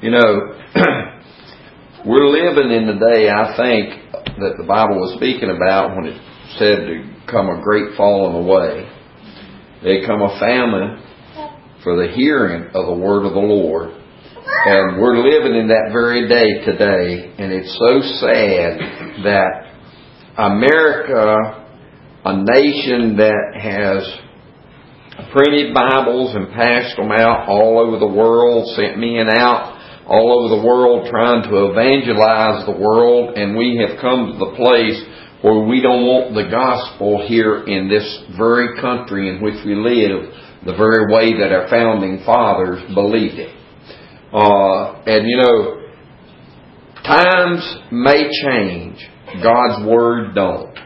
You know, we're living in the day, I think, that the Bible was speaking about when it said to come a great falling away. There come a famine for the hearing of the word of the Lord. And we're living in that very day today. And it's so sad that America, a nation that has printed Bibles and passed them out all over the world, sent men out all over the world trying to evangelize the world, and we have come to the place where we don't want the gospel here in this very country in which we live the very way that our founding fathers believed it. And you know, times may change, God's word don't.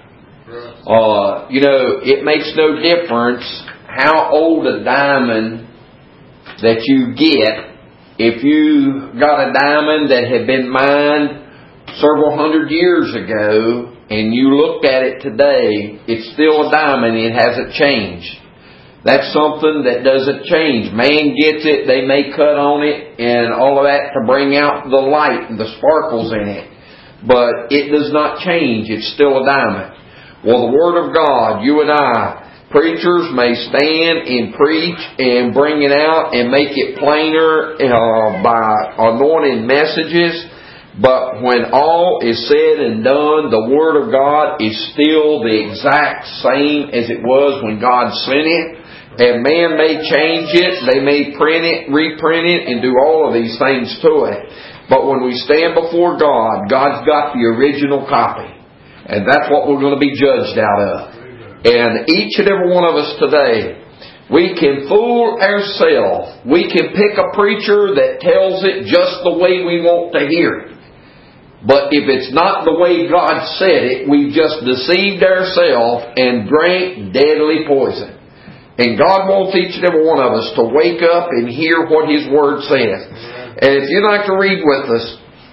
You know, it makes no difference how old a diamond that you get. If you got a diamond that had been mined several hundred years ago and you looked at it today, it's still a diamond. It hasn't changed. That's something that doesn't change. Man gets it, they may cut on it and all of that to bring out the light and the sparkles in it. But it does not change. It's still a diamond. Well, the Word of God, you and I, preachers may stand and preach and bring it out and make it plainer by anointing messages. But when all is said and done, the Word of God is still the exact same as it was when God sent it. And man may change it, they may print it, reprint it, and do all of these things to it. But when we stand before God, God's got the original copy. And that's what we're going to be judged out of. And each and every one of us today, we can fool ourselves. We can pick a preacher that tells it just the way we want to hear it. But if it's not the way God said it, we've just deceived ourselves and drank deadly poison. And God wants each and every one of us to wake up and hear what His Word says. And if you'd like to read with us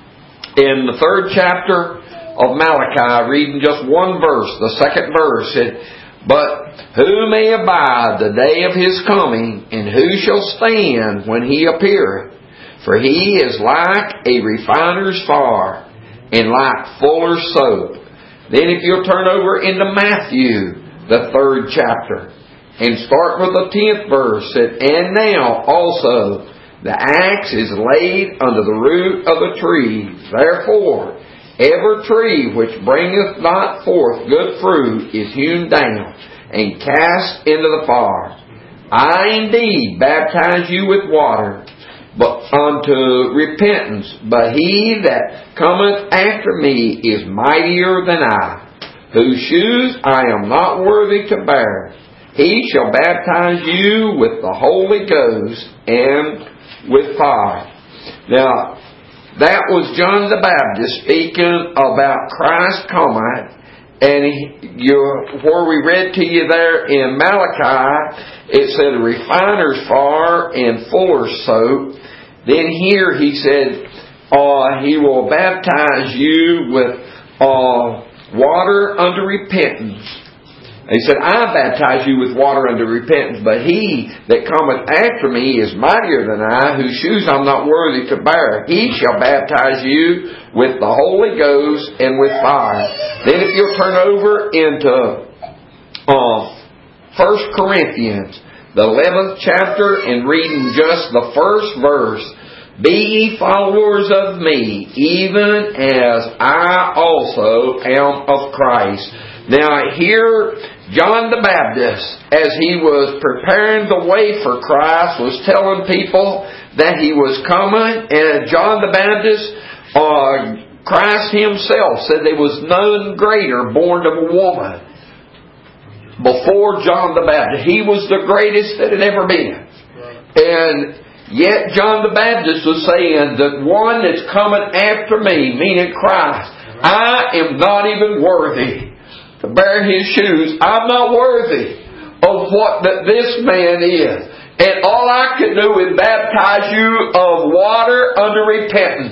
in the 3rd chapter of Malachi, reading just one verse, the 2nd verse, it, "But who may abide the day of His coming, and who shall stand when He appeareth? For He is like a refiner's fire, and like fuller's soap." Then if you'll turn over into Matthew, the 3rd chapter, and start with the 10th verse, "And now also the axe is laid under the root of the tree. Therefore every tree which bringeth not forth good fruit is hewn down and cast into the fire. I indeed baptize you with water, but unto repentance. But he that cometh after me is mightier than I, whose shoes I am not worthy to bear. He shall baptize you with the Holy Ghost and with fire." Now, that was John the Baptist speaking about Christ coming. And where we read to you there in Malachi, it said a refiner's fire and fuller's soap. Then here he said, He will baptize you with water unto repentance. He said, "I baptize you with water unto repentance, but he that cometh after me is mightier than I, whose shoes I'm not worthy to bear. He shall baptize you with the Holy Ghost and with fire." Then if you'll turn over into 1 Corinthians, the 11th chapter, and reading just the 1st verse, "Be ye followers of me, even as I also am of Christ." Now here, John the Baptist, as he was preparing the way for Christ, was telling people that He was coming. And John the Baptist, Christ Himself said there was none greater born of a woman before John the Baptist. He was the greatest that had ever been. And yet John the Baptist was saying that one that's coming after me, meaning Christ, I am not even worthy to bear His shoes. I'm not worthy of what that this man is. And all I can do is baptize you of water unto repentance.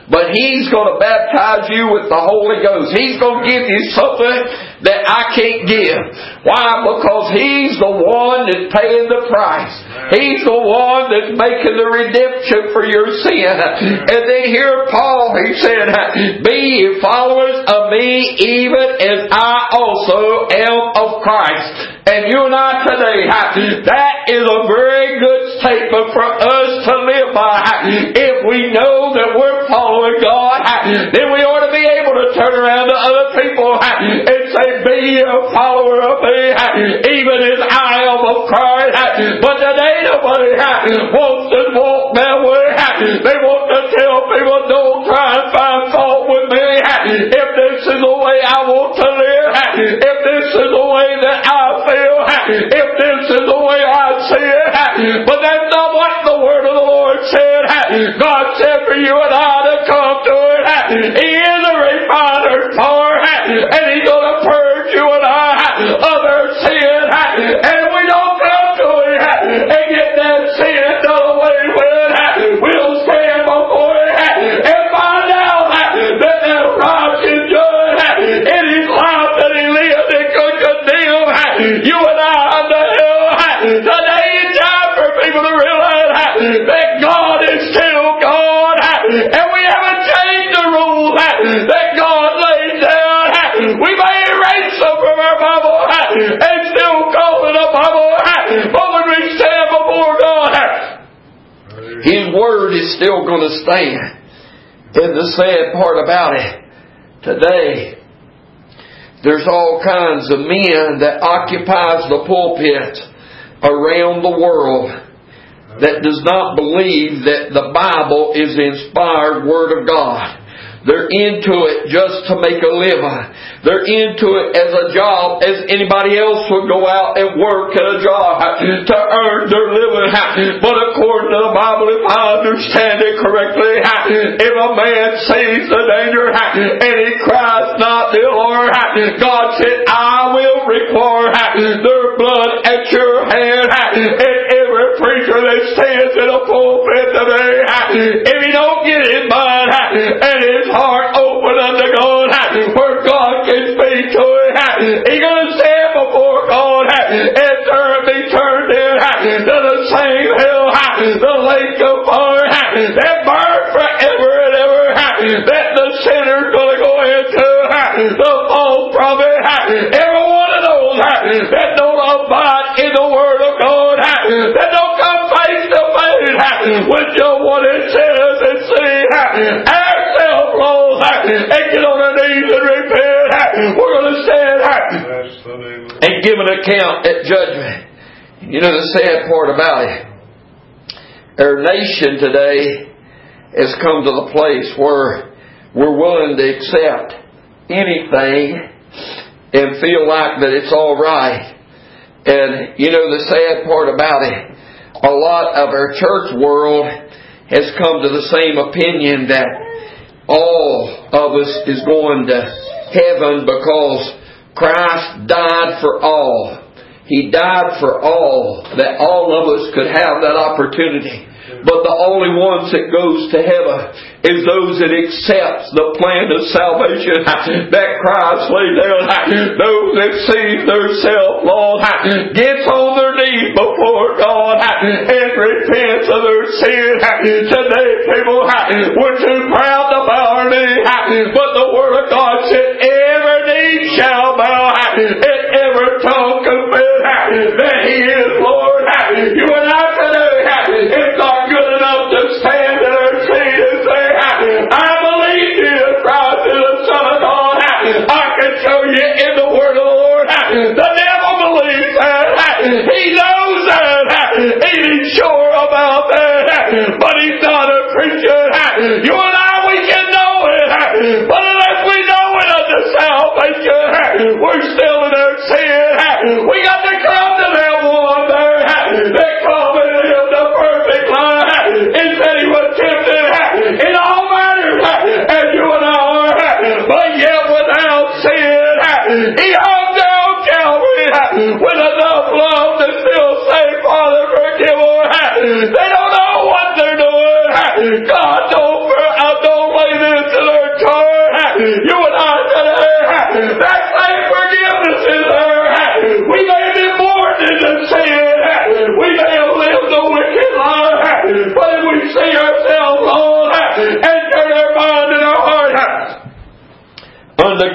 But He's going to baptize you with the Holy Ghost. He's going to give you something that I can't give. Why? Because He's the one that's paying the price. He's the one that's making the redemption for your sin. And then here Paul, he said, be ye followers of me even as I also am of Christ. And you and I today, that is a very good statement for us to live by. If we know that we're following God, then we ought to be able to turn around to other people and say, be a follower of me, even as I am of Christ. But today nobody wants to walk that way. They want to tell people, don't try and find fault with me. If this is the way I want to live, if this is the way that I feel, if this is the way I see it. But that's not what the Word of the Lord said. God said for you and I to come to it. He is a refiner's fire, and He's going to purge you and I of our sin. And we don't come to it and get that sin done away with. We'll stand before it and find out that that righteous judge in His life that He lived and could condemn you and I unto hell. Today is time for people to realize that God is still God, and we haven't changed the rules that God laid down. We may erase them from our Bible and still call it a Bible, but when we stand before God, His Word is still going to stand. And the sad part about it, today, there's all kinds of men that occupies the pulpit around the world that does not believe that the Bible is the inspired Word of God. They're into it just to make a living. They're into it as a job, as anybody else would go out and work at a job to earn their living. But according to the Bible, if I understand it correctly, if a man sees the danger and he cries not, dear Lord, God said, I will require their blood at your hand. And every preacher that stands in a pulpit today, if he don't get his mind and his heart open unto God, where God can speak to it, he's going to stand before God and be turned into the same hell, the lake of fire that burns forever and ever, that the sinner's going to go into, the false prophet, every one of those that don't abide in the Word of God, that don't come face to face with what it says and see ourselves, Lord, and get on our knees and repent. We're going to stand and give an account at judgment. You know the sad part about it, our nation today has come to the place where we're willing to accept anything and feel like that it's all right. And you know the sad part about it, a lot of our church world has come to the same opinion that all of us is going to heaven because Christ died for all. He died for all, that all of us could have that opportunity. But the only ones that goes to heaven is those that accepts the plan of salvation that Christ laid down. Those that sees themselves lost, gets on their knees before God and repents of their sin. Today people, we're too proud to bow our knee, but the Word of God said every knee shall bow and every tongue confess that He is Lord. You and I today, it's not good enough to stand in our seat and say, I believe Jesus Christ is the Son of God. I can show you in the Word of the Lord. The devil believes that. He knows that. He's sure about that. But he's not a Christian. You and I, we can know it. But unless we know it unto salvation, we're still in our sin. We got to come to that one there that come and live the perfect life. And said He was tempted in all matters as you and I are, but yet without sin. He hung down Calvary with enough love to still say, Father, forgive them. They don't know what they're doing. God, don't lay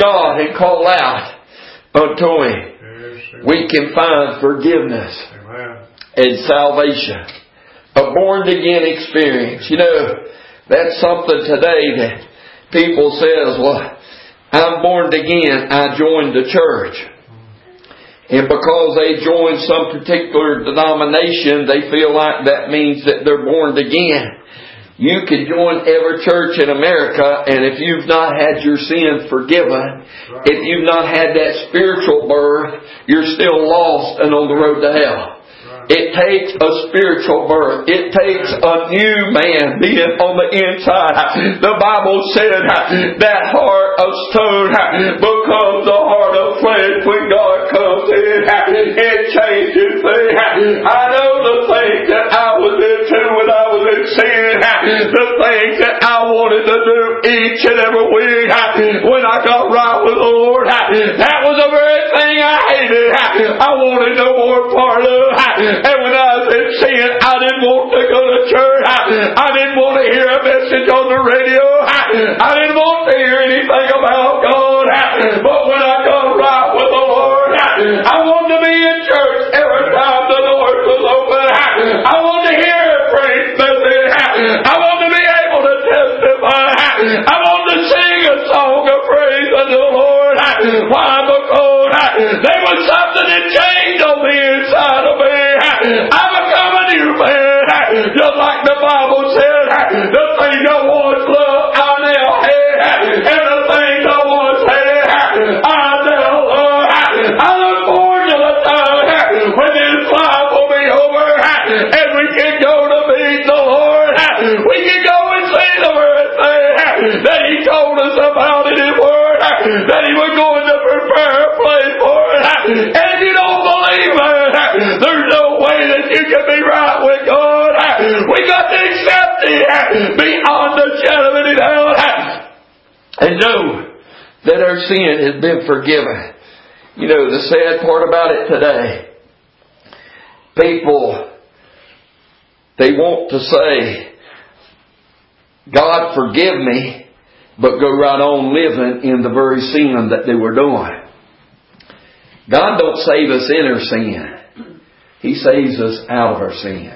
God and call out unto Him, we can find forgiveness and salvation. A born again experience. You know, that's something today that people says, well, I'm born again, I joined the church. And because they join some particular denomination, they feel like that means that they're born again. You can join every church in America, and if you've not had your sins forgiven, if you've not had that spiritual birth, you're still lost and on the road to hell. It takes a spiritual birth. It takes a new man being on the inside. The Bible said that heart of stone becomes a heart of flesh when God comes in. It changes things. I know the things that I was into when I was in sin. The things that I wanted to do each and every week when I got right with the Lord. That was the very thing I hated. I wanted no more part of. And when I was in sin, I didn't want to go to church. I didn't want to hear a message on the radio. I didn't want to hear anything about God. But when I got right with the Lord, I wanted to be in church every time the Lord was open. I wanted to hear a praise message. I wanted to be able to testify. I wanted to sing a song of praise unto the Lord. Why? Because there was something that changed on the inside of me. I become a new man. Just like the Bible said, the things I once loved, I now hate. And the things I once hated, I now love. I look forward to the time when this life will be over and we can go to meet the Lord. We can go and see the very thing that He told us about in His Word, that He was going to prepare a place for it. And if you don't believe it, there's no way that you can be right with God. We got to accept it beyond the shadow of any doubt and know that our sin has been forgiven. You know, the sad part about it today, people, they want to say, God forgive me, but go right on living in the very sin that they were doing. God don't save us in our sin. He saves us out of our sins.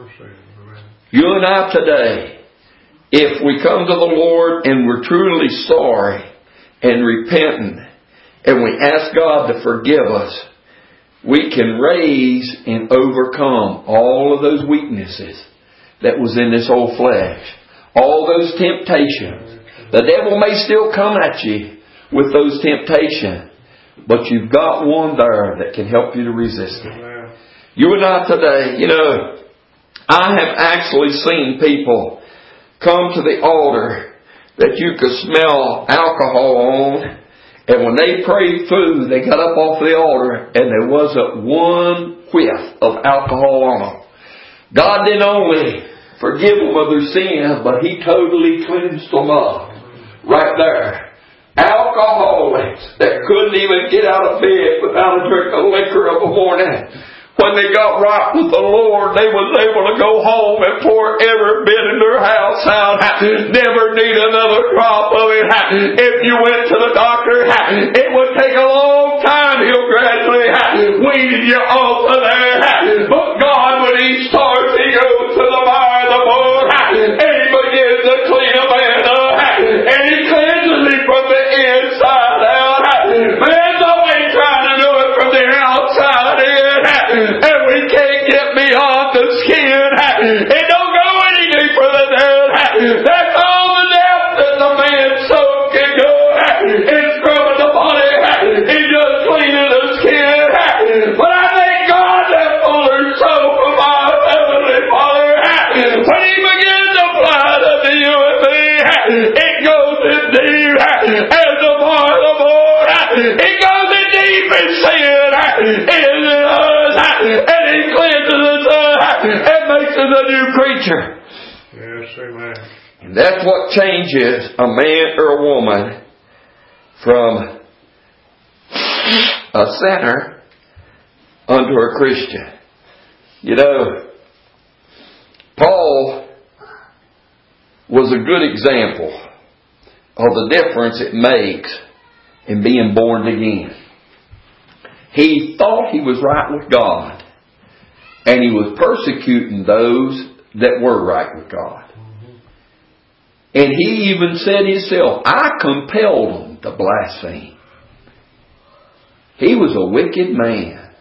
You and I today, if we come to the Lord and we're truly sorry and repentant, and we ask God to forgive us, we can raise and overcome all of those weaknesses that was in this old flesh. All those temptations. The devil may still come at you with those temptations, but you've got one there that can help you to resist it. You and I today, you know, I have actually seen people come to the altar that you could smell alcohol on, and when they prayed through, they got up off the altar and there wasn't one whiff of alcohol on them. God didn't only forgive them of their sins, but He totally cleansed them up. Right there. Alcoholics that couldn't even get out of bed without a drink of liquor of a morning. When they got right with the Lord, they was able to go home and pour every bit in their house out. Never need another drop of it. If you went to the doctor, it would take a long time. He'll gradually wean you off of there. But God, when He starts, He goes to the fire of the board, and He begins to clean a man up, and He cleanses him from the inside out. Man's always trying to do it from the outside in. And we can't get beyond the skin. It don't go any deeper than that. That's all the depth that the man's soul can go. It's scrubbing the body. He's just cleaning the skin. But I thank God that fuller soap of my Heavenly Father, when He begins to apply it unto you and me, it goes in deep as the bar of the Lord. It goes in deep in sin. And He cleanses us and makes us a new creature. Yes, amen. And that's what changes a man or a woman from a sinner unto a Christian. You know, Paul was a good example of the difference it makes and being born again. He thought he was right with God, and he was persecuting those that were right with God. And he even said himself, I compelled them to blaspheme. He was a wicked man.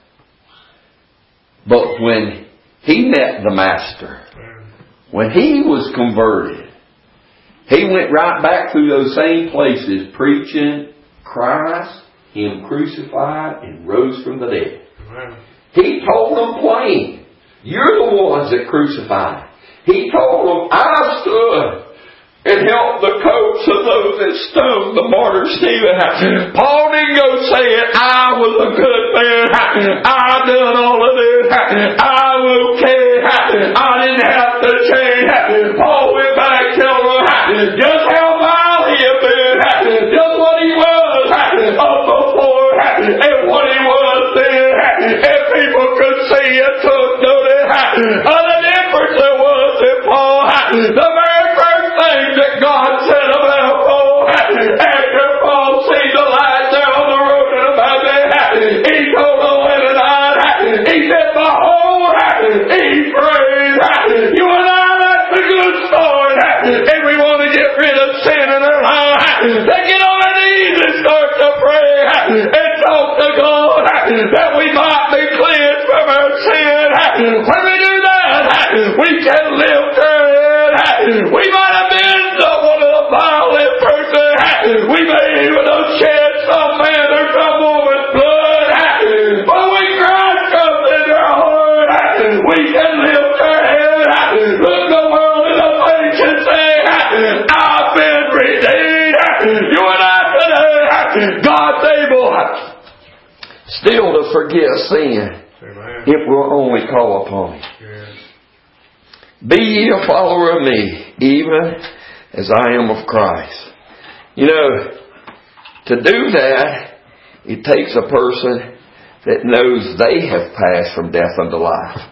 But when he met the Master, when he was converted, he went right back through those same places preaching Christ, Him crucified and rose from the dead. He told them plain, you're the ones that crucified. He told them, I stood and helped the coats of those that stoned the martyr Stephen. Paul didn't go saying, I was a good man. I done all of this. I'm okay. I didn't have to change. Paul went back telling them just how vile he had been. Just what he was up before and what he was then. And people could see and took notice of the difference there was in Paul. The very first thing that God said about Paul after Paul seen the light there on the road in Damascus, he told the Leninite, he said, behold, he prayed. You and I, that's a good story. And we want to get rid of sin in our life. They get on their knees and start to pray and talk to God that we might be cleansed from our sin. When we do that, we can lift our head. We might have been one of the violent person. We may even have shed some man or some woman's blood. But when Christ comes in our heart, we can lift our head. Look the world in the face and say, I've been redeemed. You and I today, God's able still to forgive sin. Amen. If we'll only call upon Him. Yes. Be ye a follower of me, even as I am of Christ. You know, to do that, it takes a person that knows they have passed from death unto life.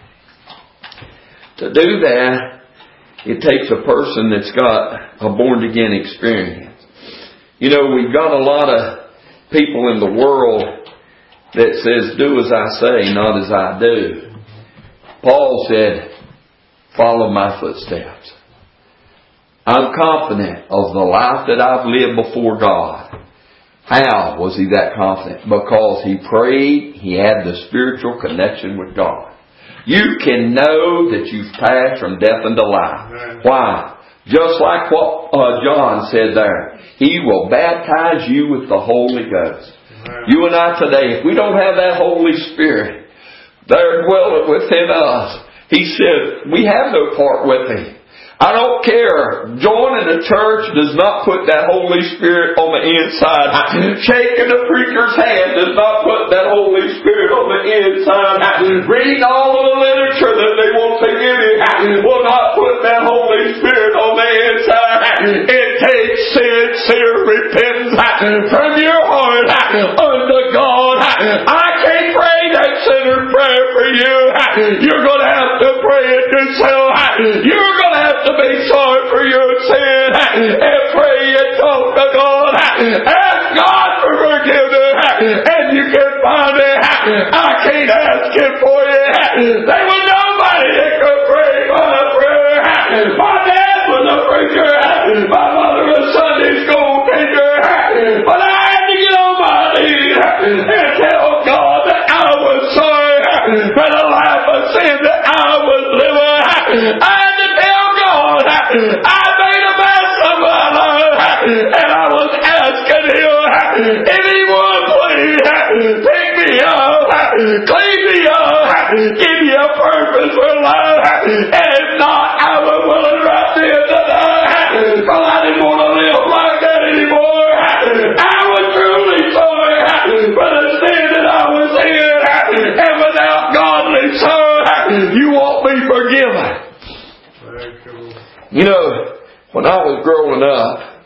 To do that, it takes a person that's got a born-again experience. You know, we've got a lot of people in the world that says, do as I say, not as I do. Paul said, follow my footsteps. I'm confident of the life that I've lived before God. How was he that confident? Because he prayed, he had the spiritual connection with God. You can know that you've passed from death unto life. Why? Just like what John said there. He will baptize you with the Holy Ghost. You and I today, if we don't have that Holy Spirit there dwelling within us, he said, we have no part with Him. I don't care. Joining the church does not put that Holy Spirit on the inside. Shaking the preacher's hand does not put that Holy Spirit on the inside. Reading all of the literature that they want to give you will not put that Holy Spirit on the inside. It takes sincere repentance from your heart unto God. I can't pray that sinner's prayer for you. You're going to have to pray it yourself. You're going to have to be sorry for your sin and pray and talk to God. Ask God for forgiveness and you can find it. I can't ask Him for you. There was nobody that could pray my prayer. My dad was a preacher. My mother was a Sunday school teacher. But I had to get on my knees and tell God that I was sorry for the life of sin that I was living. I had to tell God I made a mess of my life, and I was asking Him if He would please pick me up, clean me up, give me a purpose for life, and if not, I was willing right then to die, because I didn't want to live like that anymore. I was truly sorry for the sin that I was in, and without godly sorrow, you won't be forgiven. You know, when I was growing up,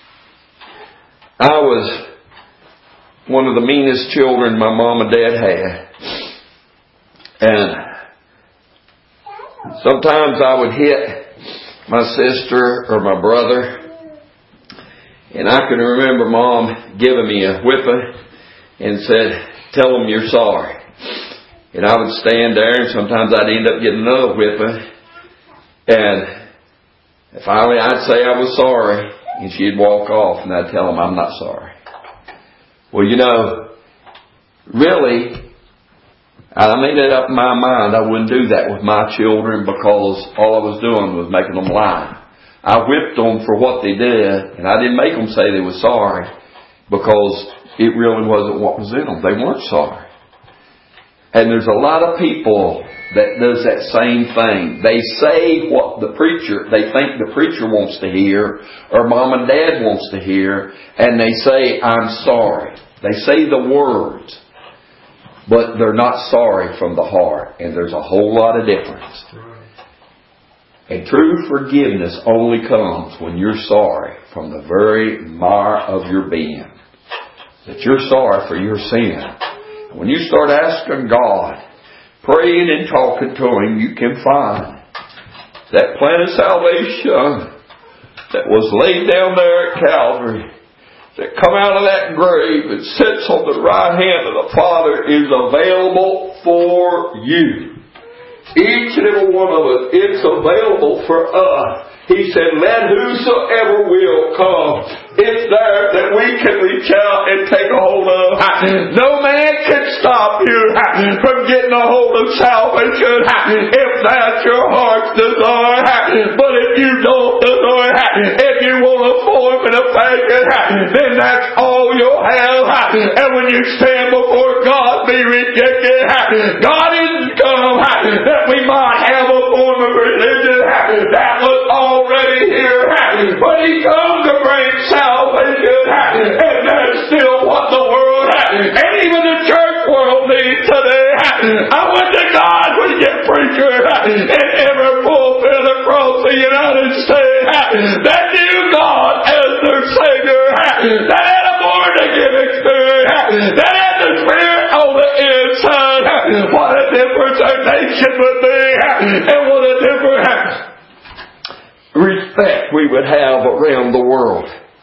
I was one of the meanest children my mom and dad had. And sometimes I would hit my sister or my brother. And I can remember Mom giving me a whipping and said, tell them you're sorry. And I would stand there, and sometimes I'd end up getting another whipping. And finally I'd say I was sorry, and she'd walk off, and I'd tell them I'm not sorry. Well, you know, really, I made it up in my mind I wouldn't do that with my children, because all I was doing was making them lie. I whipped them for what they did, and I didn't make them say they were sorry, because it really wasn't what was in them. They weren't sorry. And there's a lot of people that does that same thing. They say what they think the preacher wants to hear, or Mom and Dad wants to hear, and they say, I'm sorry. They say the words, but they're not sorry from the heart. And there's a whole lot of difference. And true forgiveness only comes when you're sorry from the very mire of your being. That you're sorry for your sin. And when you start asking God, praying and talking to Him, you can find that plan of salvation that was laid down there at Calvary, that come out of that grave and sits on the right hand of the Father, is available for you. Each and every one of us, it's available for us. He said, let whosoever will come. It's there that we can reach out and take a hold of. No man can stop you from getting a hold of salvation if that's your heart's desire. But if you don't desire, if you want a form and a passion, then that's all you'll have. And when you stand before God, be rejected. God isn't come that we might have a form of religion that was already here, but He comes to bring salvation, and that's still what the world and even the church world needs today. I went to God when you get preacher in every pulpit across the United States that knew God as their Savior, that had a born again experience, that had the Spirit on the inside. What a difference our nation would be, and what a difference respect we would have around the world.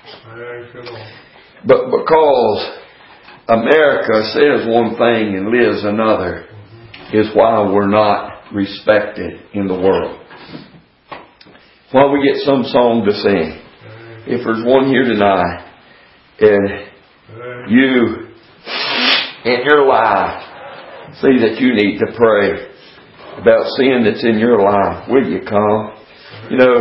But because America says one thing and lives another, is why we're not respected in the world. Why we get some song to sing. If there's one here tonight, and you in your life see that you need to pray about sin that's in your life, will you come? You know,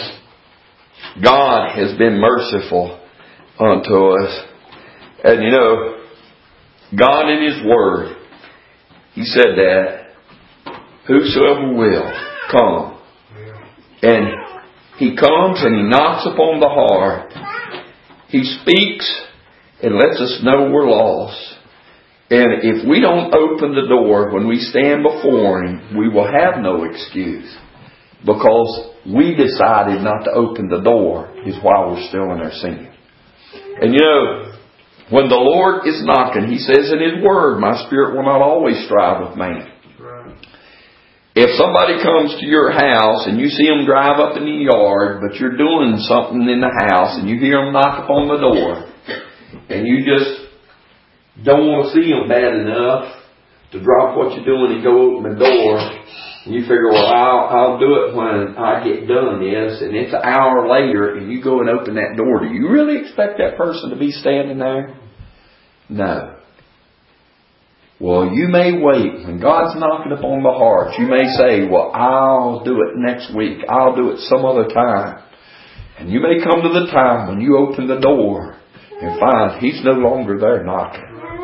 God has been merciful unto us. And you know, God in His Word, He said that whosoever will come. And He comes and He knocks upon the heart. He speaks and lets us know we're lost. And if we don't open the door when we stand before Him, we will have no excuse. Because we decided not to open the door is why we're still in our sin. And you know, when the Lord is knocking, He says in His Word, my spirit will not always strive with man. Right. If somebody comes to your house and you see them drive up in the yard, but you're doing something in the house and you hear them knock upon the door, and you just don't want to see them bad enough to drop what you're doing and go open the door, and you figure, well, I'll do it when I get done this, and it's an hour later, and you go and open that door. Do you really expect that person to be standing there? No. Well, you may wait. When God's knocking upon the heart, you may say, well, I'll do it next week. I'll do it some other time. And you may come to the time when you open the door and find He's no longer there knocking.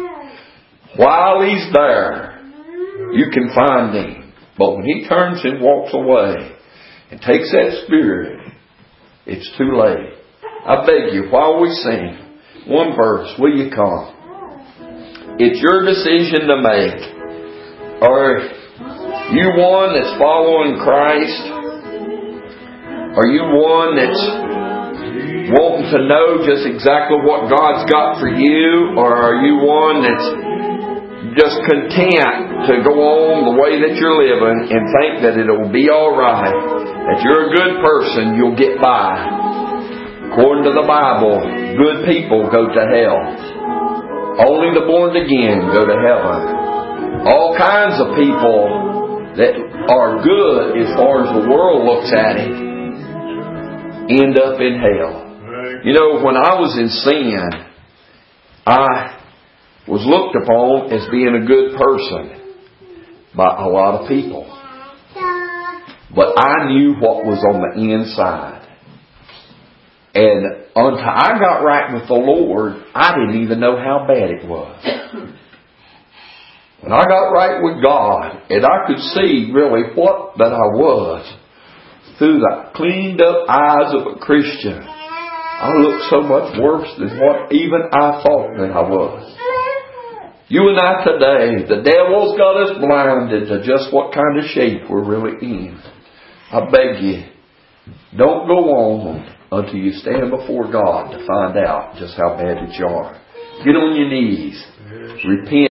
While He's there, you can find Him. But when He turns and walks away and takes that spirit, it's too late. I beg you, while we sing, one verse, will you come? It's your decision to make. Are you one that's following Christ? Are you one that's wanting to know just exactly what God's got for you? Or are you one that's just content to go on the way that you're living and think that it'll be alright, that you're a good person, you'll get by? According to the Bible, good people go to hell. Only the born again go to heaven. All kinds of people that are good as far as the world looks at it end up in hell. You know, when I was in sin, I was looked upon as being a good person by a lot of people. But I knew what was on the inside. And until I got right with the Lord, I didn't even know how bad it was. When I got right with God, and I could see really what that I was through the cleaned up eyes of a Christian, I looked so much worse than what even I thought that I was. You and I today, the devil's got us blinded to just what kind of shape we're really in. I beg you, don't go on until you stand before God to find out just how bad that you are. Get on your knees. Repent.